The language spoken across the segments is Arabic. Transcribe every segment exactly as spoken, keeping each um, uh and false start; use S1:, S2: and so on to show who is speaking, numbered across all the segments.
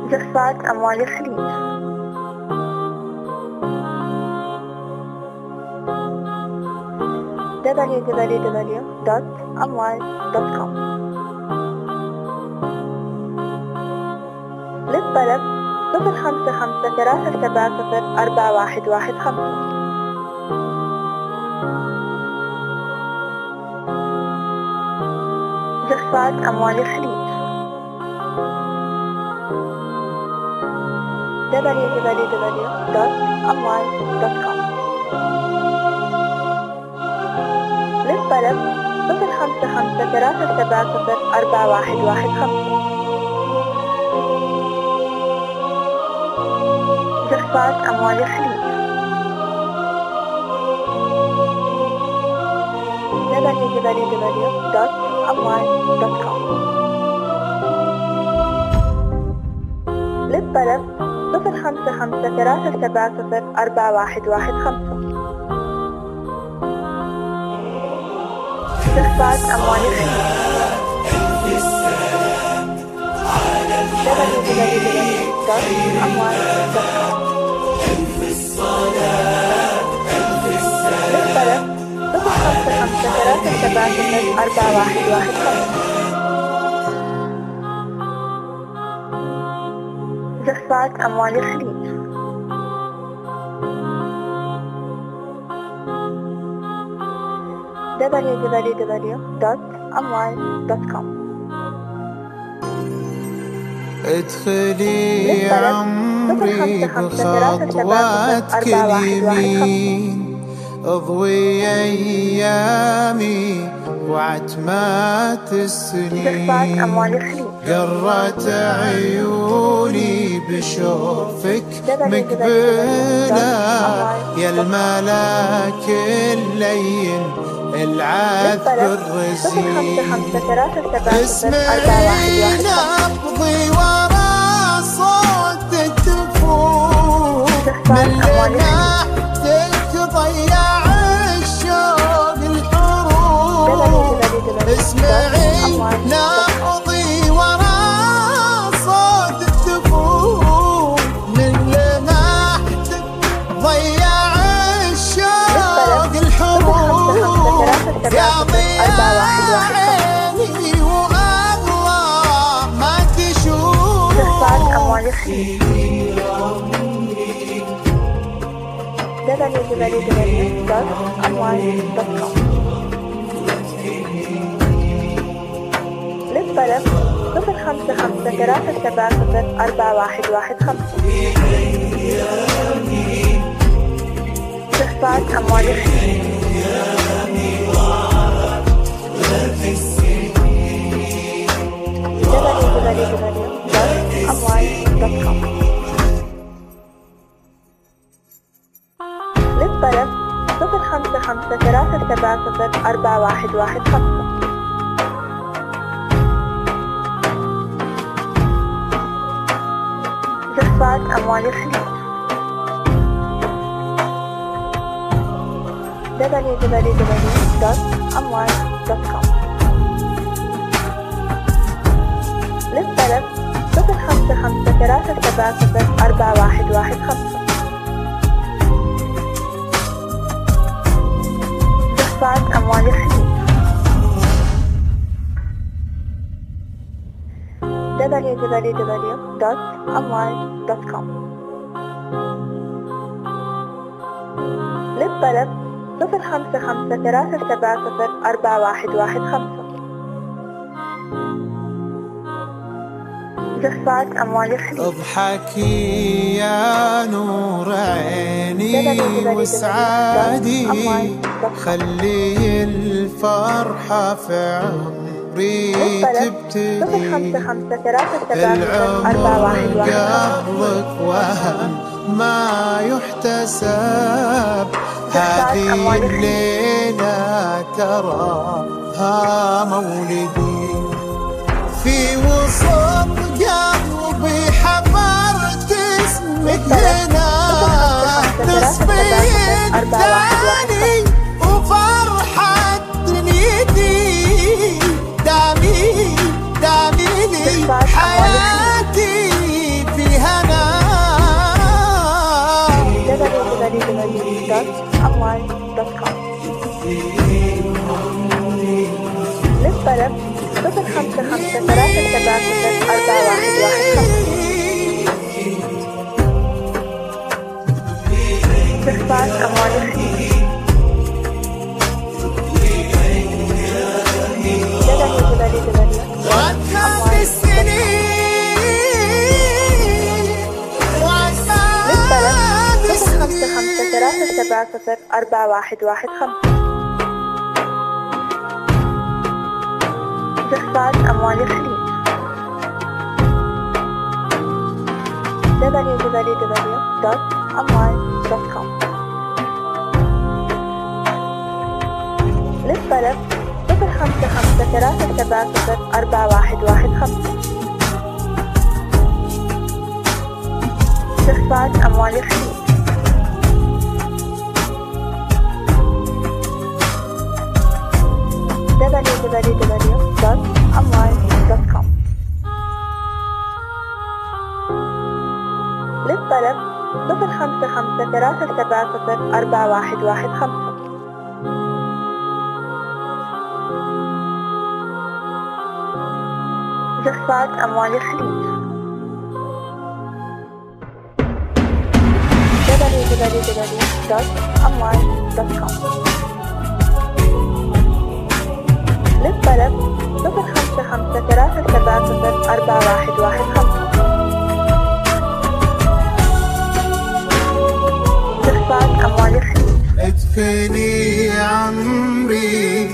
S1: جفات أموال الخليج. دبليو دبليو دبليو دوت أموال دوت كوم. للطلب صفر خمسة خمسة ثلاثة سبعة صفر أربعة واحد واحد خمسة. جفات أموال الخليج. دبليو دبليو دبليو دوت أموال دوت كوم. للطلب صفر خمسة خمسة ثلاثة سبعة صفر أربعة واحد واحد خمسة. جفات أموال الخليج. دبليو دبليو دبليو دوت أموال دوت كوم. للطلب صفر خمسة خمسة ثلاثة سبعة صفر أربعة واحد واحد خمسة. جفات أموال الخليج. دبليو دبليو دبليو دوت أموال دوت كوم. للطلب صفر خمسة خمسة ثلاثة سبعة صفر أربعة واحد واحد خمسة. جفات أموال الخليج. دبليو دبليو دبليو دوت أموال دوت كوم.
S2: ادخلي عمري بخطواتك اليمين، اضوي ايامي وعتمات السنين، قرت عيوني بشوفك مقبلة يا الملاك اللين العذب الرزين. اسمعي نبضي ورا صوت الدفوف، من لمحتك ضيع الشوق الحروف. اسمعي نبضي ورا صوت الدفوف، من لمحتك ضيع الشوق الحروف. يا ضياء عيني والله ما تشوف.
S1: دبليو دبليو دبليو دوت أموال دوت كوم. للطلب صفر خمسة خمسة ثلاثة سبعة صفر أربعة واحد واحد خمسة. جفات أموال الخليج. دبليو دبليو دبليو دوت أموال دوت كوم. للطلب صفر خمسة خمسة ثلاثة سبعة صفر أربعة واحد واحد خمسة. جفات أموال الخليج. دبليو دبليو دبليو دوت أموال دوت كوم. للطلب صفر خمسة خمسة ثلاثة سبعة صفر أربعة واحد واحد خمسة. جفات أموال الخليج. دبليو دبليو دبليو دوت أموال دوت كوم. للطلب صفر خمسة خمسة ثلاثة سبعة صفر أربعة واحد واحد خمسة. جفات أموال الخليج.
S2: اضحكي يا نور عيني وسعادي، خلي الفرحة في عمري تبتدي. العمر قبلك وهم ما يحتسب، هذه الليلة تراها مولدي. في وسط قلبي حفرت اسمك هنا، نصفي الثاني وفرحة دنيتي. دامي دامي لي حياتي في
S1: صفر خمسة خمسة ثلاثة سبعة صفر أربعة واحد واحد خمسة. استخفاف أموال الخليج. خمسة خمسة ثلاثة سبعة صفر أربعة واحد واحد خمسة. استخفاف أموال الخليج. دبليو دبليو دبليو دوت أموال دوت كوم. للطلب صفر خمسة خمسة ثلاثة سبعة صفر أربعة واحد واحد خمسة. استخفاف أموال الخليج. دبليو دبليو دبليو دوت أموال دوت كوم. للطلب صفر خمسة خمسة ثلاثة سبعة صفر أربعة واحد واحد خمسة. استخفاف أموال الخليج. دبليو دبليو دبليو دوت أموال دوت كوم. للطلب صفر خمسة خمسة ثلاثة سبعة صفر أربعة واحد واحد خمسة. استخفاف أموال الخليج.
S2: ادخلي عمري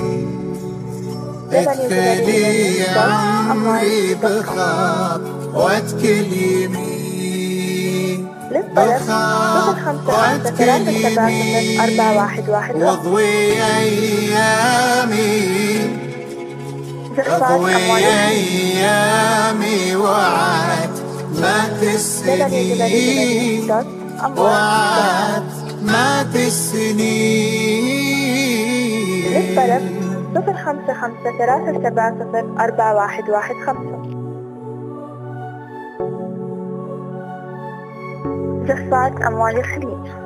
S2: ادخلي عمري بخاف وادخل يمين بخاف وادخل يمين واضوي ايامي اضوي ايامي وعد مات السنين وعد مات السنين.
S1: للطلب صفر خمسة خمسة ثلاثة سبعة صفر أربعة واحد واحد خمسة. استخفاف أموال الخليج.